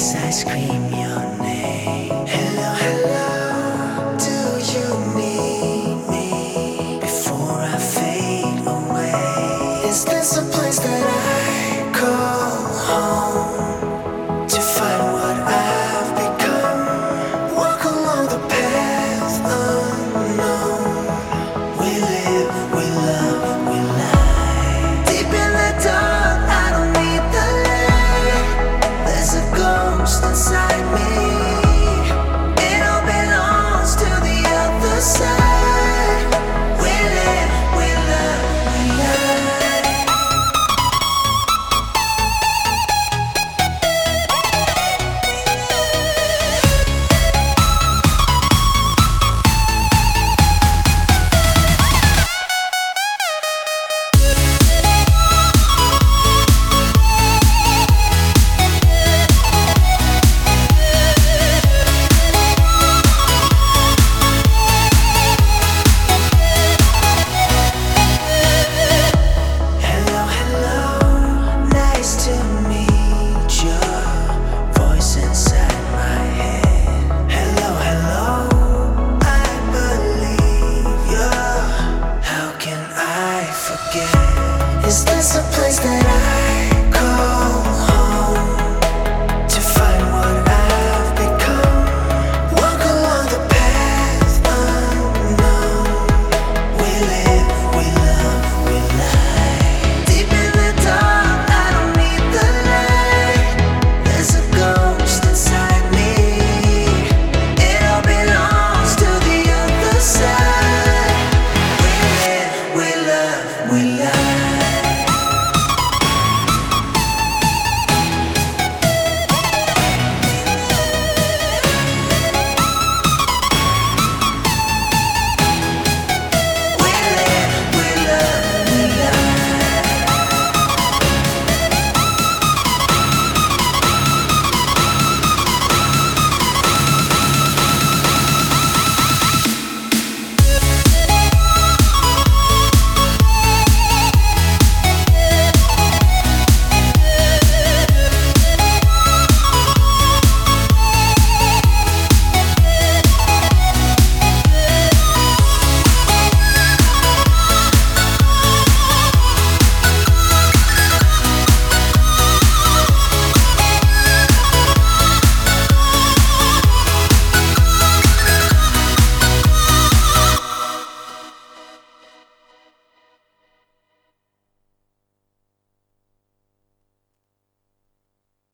as I scream your name. Hello, hello, do you need me before I fade away? Is this a place that I call home to find what I've become? Walk along the path unknown. We live, we love, we lie. Deep in the dark, I don't need the light. There's a ghost inside.